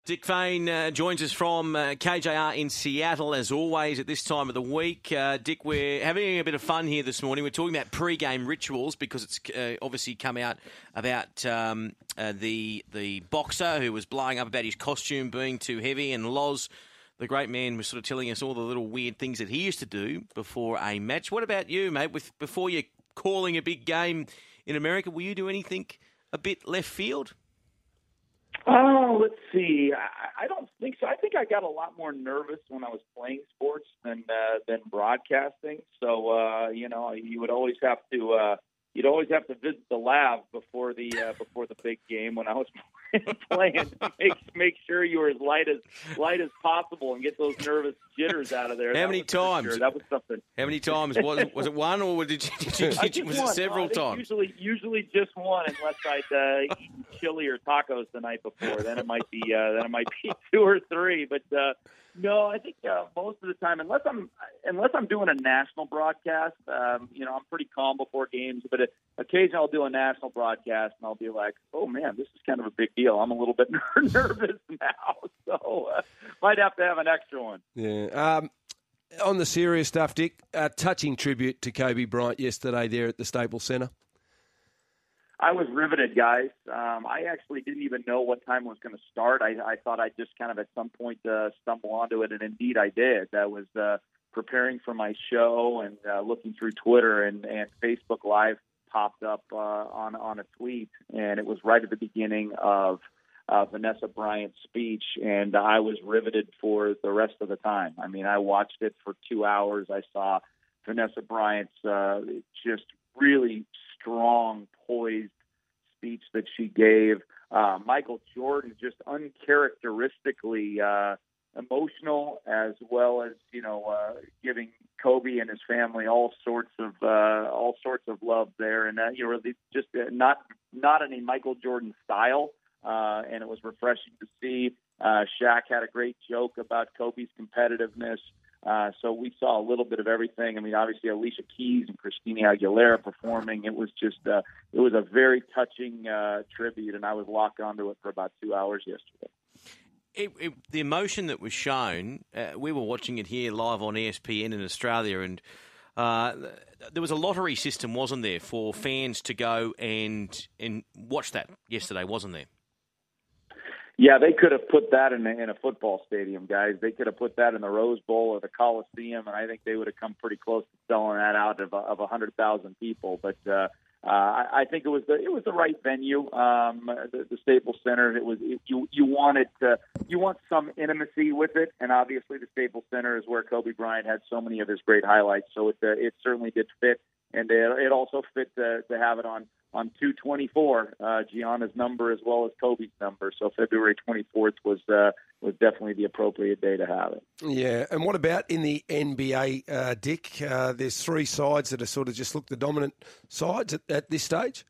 Dick Fane joins us from KJR in Seattle, as always, at this time of the week. Dick, we're having a bit of fun here this morning. We're talking about pre-game rituals because it's obviously come out about the boxer who was blowing up about his costume being too heavy, and Loz, the great man, was sort of telling us all the little weird things that he used to do before a match. What about you, mate? Before you're calling a big game in America, will you do anything a bit left field? Oh, let's see. I don't think so. I think I got a lot more nervous when I was playing sports than broadcasting. So you would always have to visit the lab before the big game when I was playing. Make sure you were as light as possible and get those nervous jitters out of there. How many times? Sure. That was something. How many times was it one, or was it several times? Usually just one, unless I'd eaten chili or tacos the night before. Then it might be two or three. But no, I think most of the time, unless I'm doing a national broadcast, I'm pretty calm before games. But occasionally I'll do a national broadcast and I'll be like, oh man, this is kind of a big deal. I'm a little bit nervous now, so might have to have an extra one. Yeah. On the serious stuff, Dick, touching tribute to Kobe Bryant yesterday there at the Staples Center. I was riveted, guys. I actually didn't even know what time it was going to start. I thought I'd just kind of at some point stumble onto it, and indeed I did. I was preparing for my show and looking through Twitter, and Facebook Live popped up on a tweet, and it was right at the beginning of Vanessa Bryant's speech, and I was riveted for the rest of the time. I mean, I watched it for 2 hours. I saw Vanessa Bryant's just really strong, poised speech that she gave. Michael Jordan, just uncharacteristically emotional, as well as giving Kobe and his family all sorts of love there, and just not in a Michael Jordan style. And it was refreshing to see. Shaq had a great joke about Kobe's competitiveness. So we saw a little bit of everything. I mean, obviously Alicia Keys and Christina Aguilera performing. It was just it was a very touching tribute, and I was locked onto it for about 2 hours yesterday. The emotion that was shown, we were watching it here live on ESPN in Australia, and there was a lottery system, wasn't there, for fans to go and watch that yesterday, wasn't there? Yeah, they could have put that in a football stadium, guys. They could have put that in the Rose Bowl or the Coliseum, and I think they would have come pretty close to selling that out of 100,000 people. But I think it was the right venue, the Staples Center. You want some intimacy with it, and obviously the Staples Center is where Kobe Bryant had so many of his great highlights. So it certainly did fit, and it also fit to have it on 2/24, Gianna's number as well as Kobe's number. So February 24th was definitely the appropriate day to have it. Yeah, and what about in the NBA, Dick? There's three sides that are sort of just look the dominant sides at this stage.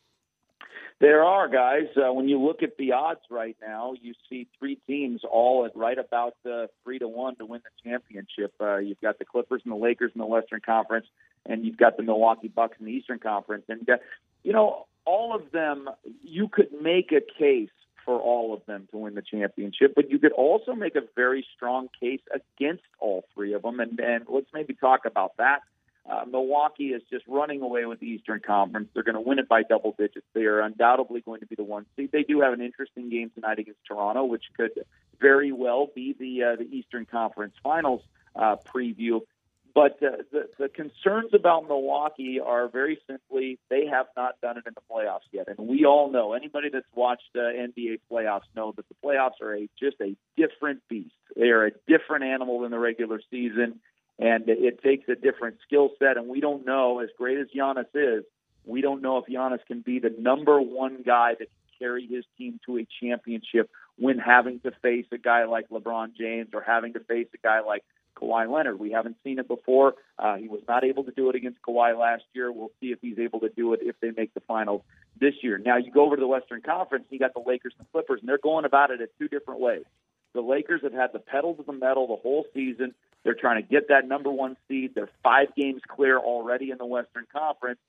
There are, guys. When you look at the odds right now, you see three teams all at right about 3-1 to win the championship. You've got the Clippers and the Lakers in the Western Conference, and you've got the Milwaukee Bucks in the Eastern Conference. And, all of them, you could make a case for all of them to win the championship, but you could also make a very strong case against all three of them. And let's maybe talk about that. Milwaukee is just running away with the Eastern Conference. They're going to win it by double digits. They are undoubtedly going to be the one seed. They do have an interesting game tonight against Toronto, which could very well be the Eastern Conference Finals preview. But the concerns about Milwaukee are very simply they have not done it in the playoffs yet. And we all know, anybody that's watched NBA playoffs know that the playoffs are just a different beast. They are a different animal than the regular season, and it takes a different skill set. And we don't know, as great as Giannis is, we don't know if Giannis can be the number one guy that can carry his team to a championship when having to face a guy like LeBron James or having to face a guy like Kawhi Leonard. We haven't seen it before. He was not able to do it against Kawhi last year. We'll see if he's able to do it if they make the finals this year. Now, you go over to the Western Conference, you got the Lakers and the Clippers, and they're going about it in two different ways. The Lakers have had the pedal to the metal the whole season. They're trying to get that number one seed. They're 5 games clear already in the Western Conference.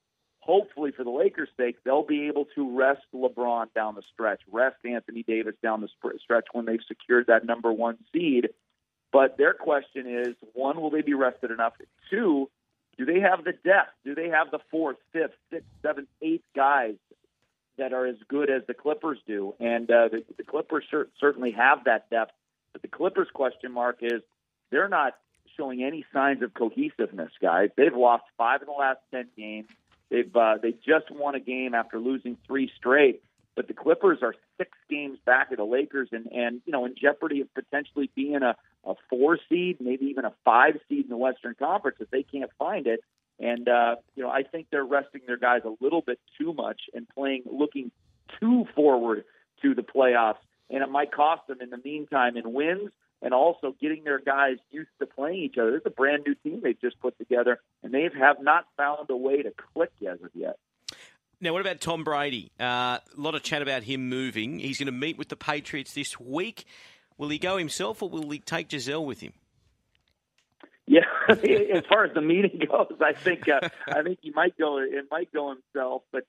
hopefully for the Lakers' sake, they'll be able to rest LeBron down the stretch, rest Anthony Davis down the stretch when they've secured that number 1 seed. But their question is, 1, will they be rested enough? 2, do they have the depth? Do they have the 4th, 5th, 6th, 7th, 8th guys that are as good as the Clippers do? And the Clippers certainly have that depth. But the Clippers' question mark is they're not showing any signs of cohesiveness, guys. They've lost 5 of the last 10 games. They just won a game after losing 3 straight, but the Clippers are 6 games back of the Lakers and in jeopardy of potentially being a 4 seed, maybe even a 5 seed in the Western Conference if they can't find it. And I think they're resting their guys a little bit too much and looking too forward to the playoffs, and it might cost them in the meantime in wins. And also getting their guys used to playing each other. It's a brand new team they've just put together, and they have not found a way to click as of yet. Now, what about Tom Brady? A lot of chat about him moving. He's going to meet with the Patriots this week. Will he go himself, or will he take Giselle with him? Yeah, as far as the meeting goes, I think he might go. It might go himself, but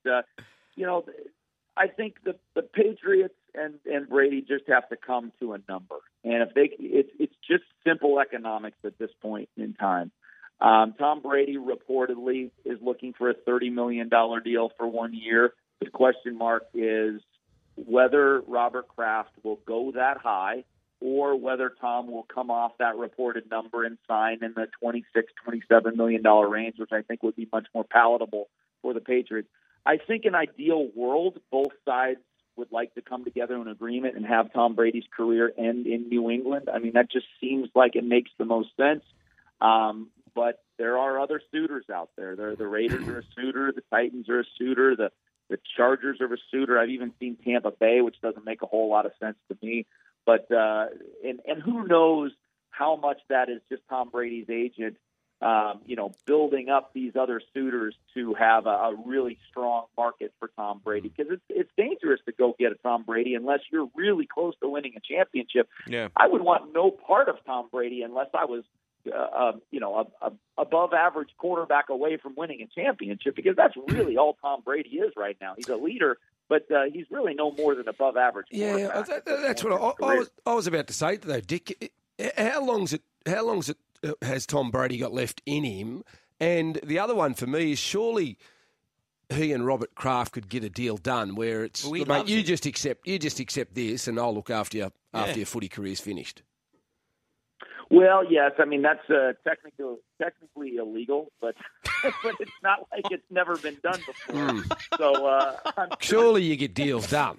I think the Patriots and Brady just have to come to a number, and it's just simple economics at this point in time. Tom Brady reportedly is looking for a $30 million deal for 1 year. The question mark is whether Robert Kraft will go that high, or whether Tom will come off that reported number and sign in the $26, $27 million range, which I think would be much more palatable for the Patriots. I think in an ideal world, both sides would like to come together in agreement and have Tom Brady's career end in New England. I mean, that just seems like it makes the most sense. But there are other suitors out there. The Raiders are a suitor. The Titans are a suitor. The Chargers are a suitor. I've even seen Tampa Bay, which doesn't make a whole lot of sense to me. But and who knows how much that is just Tom Brady's agent, building up these other suitors to have a really strong market for Tom Brady, because it's dangerous to go get a Tom Brady unless you're really close to winning a championship. Yeah. I would want no part of Tom Brady unless I was above average quarterback away from winning a championship, because that's really all Tom Brady is right now. He's a leader, but he's really no more than above average. Yeah, that's what I was about to say though, Dick. How long's it has Tom Brady got left in him? And the other one for me is, surely he and Robert Kraft could get a deal done where it's, mate, you just accept this, and I'll look after you after your footy career's finished. Well, yes. I mean, that's technically illegal, but but it's not like it's never been done before. So surely you get deals done.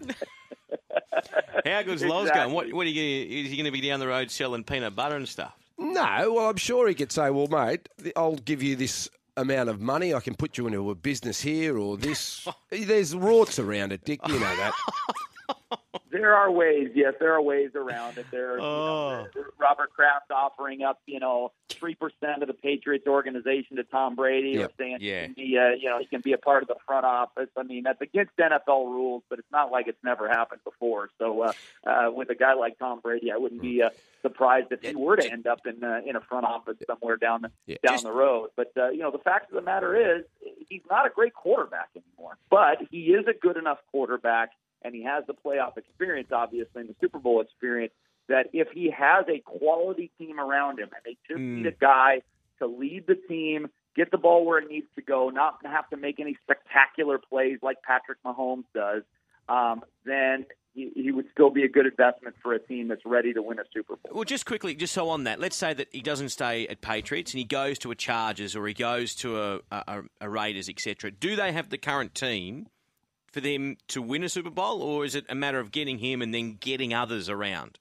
How good's Loz going? What are is he going to be down the road selling peanut butter and stuff? No, well, I'm sure he could say, well, mate, I'll give you this amount of money. I can put you into a business here or this. There's rorts around it, Dick. You know that. There are ways, yes, there are ways around it. There's Robert Kraft offering up, 3% of the Patriots organization to Tom Brady, or saying he can be a part of the front office. I mean, that's against NFL rules, but it's not like it's never happened before. So with a guy like Tom Brady, I wouldn't be surprised if he were to end up in a front office somewhere down the road. But the fact of the matter is, he's not a great quarterback anymore, but he is a good enough quarterback. And he has the playoff experience, obviously, and the Super Bowl experience, that if he has a quality team around him and they just need a guy to lead the team, get the ball where it needs to go, not have to make any spectacular plays like Patrick Mahomes does, then he would still be a good investment for a team that's ready to win a Super Bowl. Well, just quickly, just so on that, let's say that he doesn't stay at Patriots and he goes to a Chargers or he goes to a Raiders, etc. Do they have the current team for them to win a Super Bowl, or is it a matter of getting him and then getting others around?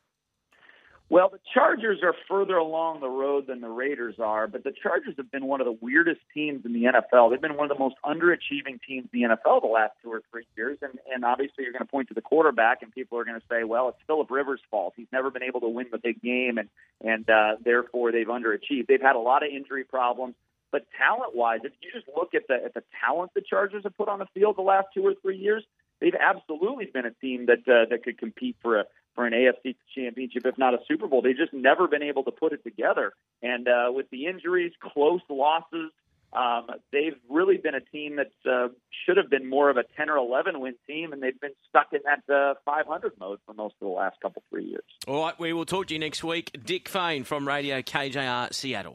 Well, the Chargers are further along the road than the Raiders are, but the Chargers have been one of the weirdest teams in the NFL. They've been one of the most underachieving teams in the NFL the last 2 or 3 years, and obviously you're going to point to the quarterback, and people are going to say, well, it's Phillip Rivers' fault. He's never been able to win the big game, and therefore they've underachieved. They've had a lot of injury problems. But talent-wise, if you just look at the talent the Chargers have put on the field the last 2 or 3 years, they've absolutely been a team that could compete for an AFC championship, if not a Super Bowl. They've just never been able to put it together. And with the injuries, close losses, they've really been a team that should have been more of a 10 or 11 win team, and they've been stuck in that 500 mode for most of the last 3 years. All right, we will talk to you next week. Dick Fane from Radio KJR Seattle.